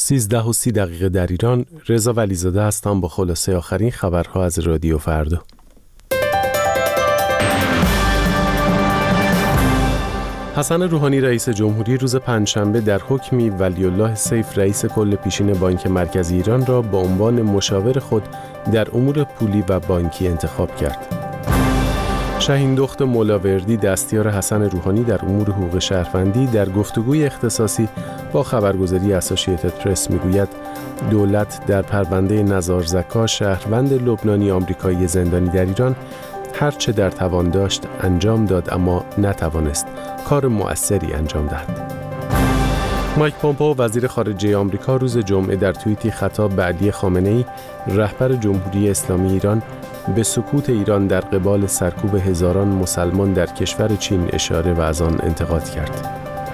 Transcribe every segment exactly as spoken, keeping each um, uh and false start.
سیزده و سی دقیقه در ایران. رضا ولیزاده هستم با خلاصه آخرین خبرها از رادیو فردا. حسن روحانی رئیس جمهوری روز پنجشنبه در حکمی ولی‌الله سیف رئیس کل پیشین بانک مرکزی ایران را به عنوان مشاور خود در امور پولی و بانکی انتخاب کرد. شاهین-دخت مولاوردی دستیار حسن روحانی در امور حقوق شهروندی در گفتگوی اختصاصی با خبرگزاری اسوسییتد پرس میگوید دولت در پرونده نزار زکا شهروند لبنانی آمریکایی زندانی در ایران هر چه در توان داشت انجام داد، اما نتوانست کار مؤثری انجام دهد. مایک پومپئو وزیر خارجه آمریکا روز جمعه در توییتی خطاب به علی خامنه‌ای رهبر جمهوری اسلامی ایران به سکوت ایران در قبال سرکوب هزاران مسلمان در کشور چین اشاره و از آن انتقاد کرد.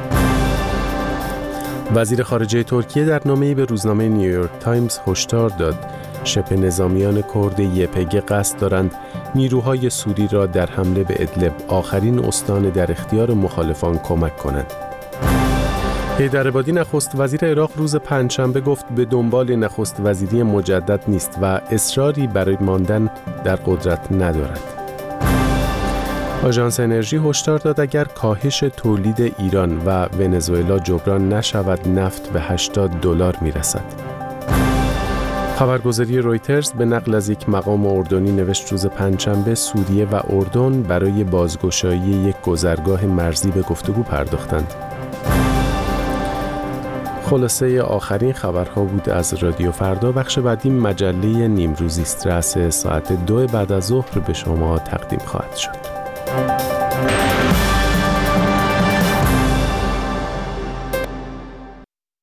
وزیر خارجه ترکیه در نامه‌ای به روزنامه نیویورک تایمز هشدار داد شبه نظامیان کرد یی پی جی قصد دارند نیروهای سوری را در حمله به ادلب، آخرین استان در اختیار مخالفان، کمک کنند. حیدرعبادی نخست وزیر عراق روز پنجشنبه گفت به دنبال نخست وزیری مجدد نیست و اصراری برای ماندن در قدرت ندارد. آژانس انرژی هشدار داد اگر کاهش تولید ایران و ونزوئلا جبران نشود نفت به هشتاد دلار میرسد. خبرگزاری رویترز به نقل از یک مقام اردنی نوشت روز پنجشنبه سوریه و اردن برای بازگشایی یک گذرگاه مرزی به گفتگو پرداختند. خلاصه آخرین خبرها بود از رادیو فردا. بخش بعدی مجله نیمروزی است. رأس ساعت دو بعد از ظهر به شما تقدیم خواهد شد.